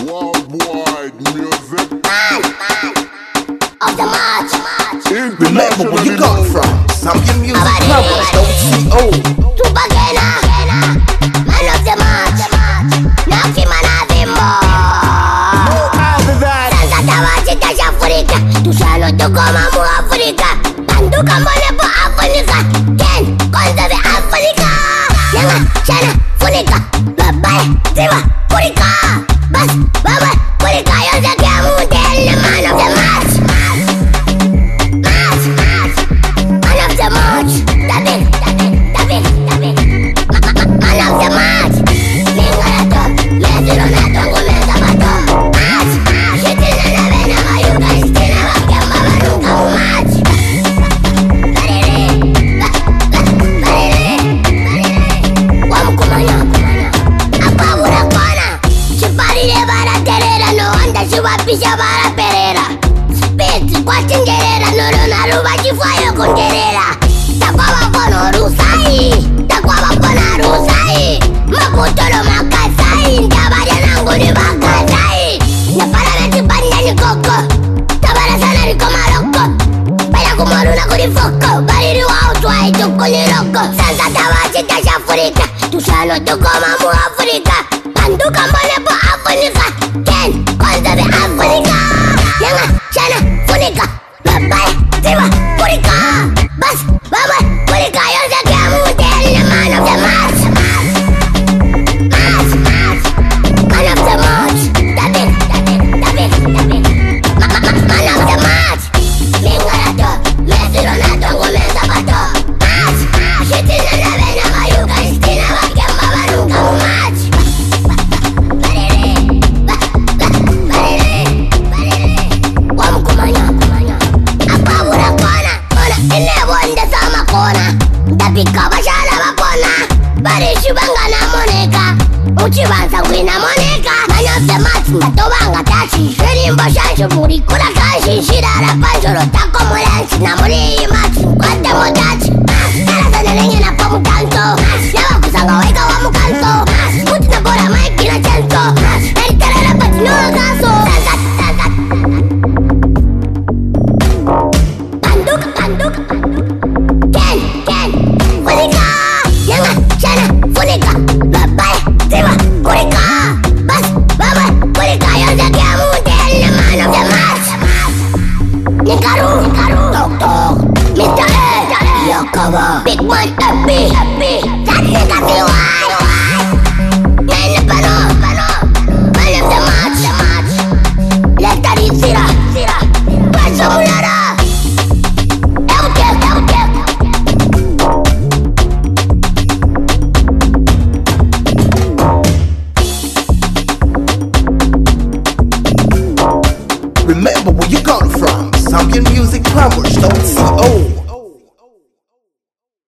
Worldwide music. Of the march. Remember where you got from. Zambian Music Powers, .co. Tupagena, man of the march. Nakimana Zimbo. Sasa tawachi tasha Afrika. Tushano tukoma mu Afrika. Banduka mbone po Afrika. Ken, konza be Afrika. Yanga, shana, funika. Babaya, ziva, purika. Bas, baba, purika. Yonza kiamu tell the man of the march. Man of the march. David. Man of the march. Mingarato, mesuronato, ngumezabato. March. Shitina na vena mayuka, shitina wakemba baruka march. Barere. Wamukumanya. Apabura kwana. Chiparire bara terera, no anda shiwapisha bara perera. Spit, kwa chingerera, noro naruba chifayo kungerera. Takwaba kono rusai, takwaba kona rusai. Makutoro makasai, ndabarya nanguri bakasai. Naparamenti banda ni koko, tabara sana riko maroko. Baya kumoruna kuri foko, bariri wa utwai tukuni roko. Sasa tawachi tasha Afrika, tushano tukoma mu Afrika. Banduka mbone po Afrika, Ken, konza be Afrika. Yanga, shana, funika, babaya, ziva, purika. Bas, baba, purika, yonza kiamu tell the man of the march. Man of the march. David. Man of the march. Mingarato, mesuronato, ngumezabato. March. Shitina na vena mayuka, shitina wakemba baruka march. Barere. Wamukumanya. Apabura kona. Ine bonde sama kona. Ndapika bashala bakona. Barishu banga na moneka. Uchibanza gwina moneka. Man of the march. Ndatobanga tashi. Shirimbo shanshu muri kula kashi. Shirara panchoro tako mulanchi. Na muri imachi. Kwate motachi. Kala sana lenye na pomu kanto. Yawa kusanga weka wa mukanto. Kuti na bora maiki na chento. Eritara rapati no gaso. Banduka. Ken. Funika. Yanga, shana, funika. Babaya, ziva, purika. Bas, baba, purika. Yonza kiamu tell the man of the march. Nikaru. Tok. Mr. A. Yakaba. Big man, happy. That's why. Nene pano. Man of the march. Letari zira. Paso mulara. Remember where you got from. Zambian Music Powers, .co.